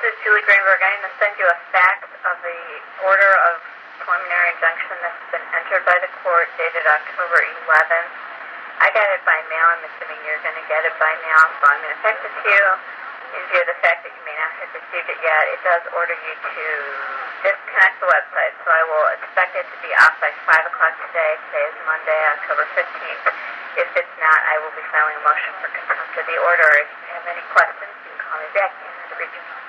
is Julie Greenberg. I'm going to send you a fax of the order of preliminary injunction that's been entered by the court dated October 11th. I got it by mail. I'm assuming you're going to get it by mail, so I'm going to text it to you in view of the fact that you may not have received it yet. It does order you to disconnect the website, so I will expect it to be off by 5 o'clock today. Today is Monday, October 15th. If it's not, I will be filing a motion for contempt of the order. If you have any questions, you can call me back. You know how to reach me.